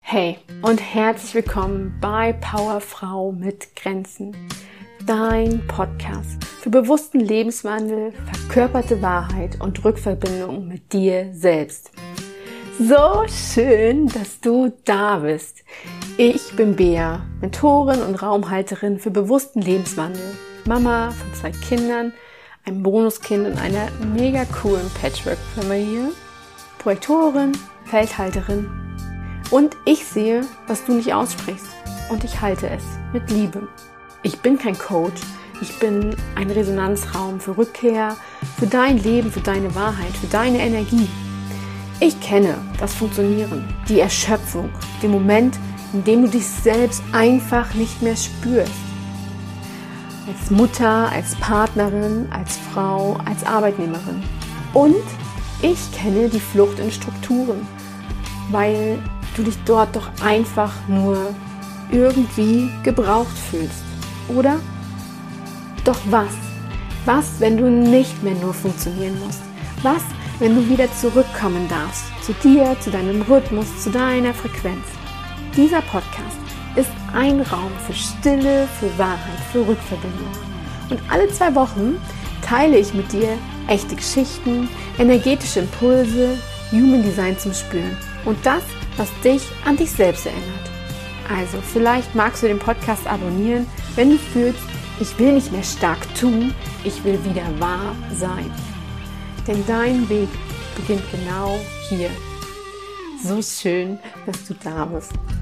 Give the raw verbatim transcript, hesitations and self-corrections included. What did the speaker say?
Hey und herzlich willkommen bei Powerfrau mit Grenzen, dein Podcast für bewussten Lebenswandel, verkörperte Wahrheit und Rückverbindung mit dir selbst. So schön, dass du da bist. Ich bin Bea, Mentorin und Raumhalterin für bewussten Lebenswandel, Mama von zwei Kindern, einem Bonuskind und einer mega coolen Patchwork-Familie, Projektorin, Feldhalterin. Und ich sehe, was du nicht aussprichst, und ich halte es mit Liebe. Ich bin kein Coach, ich bin ein Resonanzraum für Rückkehr, für dein Leben, für deine Wahrheit, für deine Energie. Ich kenne das Funktionieren, die Erschöpfung, den Moment, in dem du dich selbst einfach nicht mehr spürst. Als Mutter, als Partnerin, als Frau, als Arbeitnehmerin. Und ich kenne die Flucht in Strukturen, weil du dich dort doch einfach nur irgendwie gebraucht fühlst, oder? Doch was? Was, wenn du nicht mehr nur funktionieren musst? Was, wenn du wieder zurückkommen darfst, zu dir, zu deinem Rhythmus, zu deiner Frequenz? Dieser Podcast ist ein Raum für Stille, für Wahrheit, für Rückverbindung. Und alle zwei Wochen teile ich mit dir echte Geschichten, energetische Impulse, Human Design zum Spüren. Und das, was dich an dich selbst erinnert. Also vielleicht magst du den Podcast abonnieren, wenn du fühlst, ich will nicht mehr stark tun, ich will wieder wahr sein. Denn dein Weg beginnt genau hier. So schön, dass du da bist.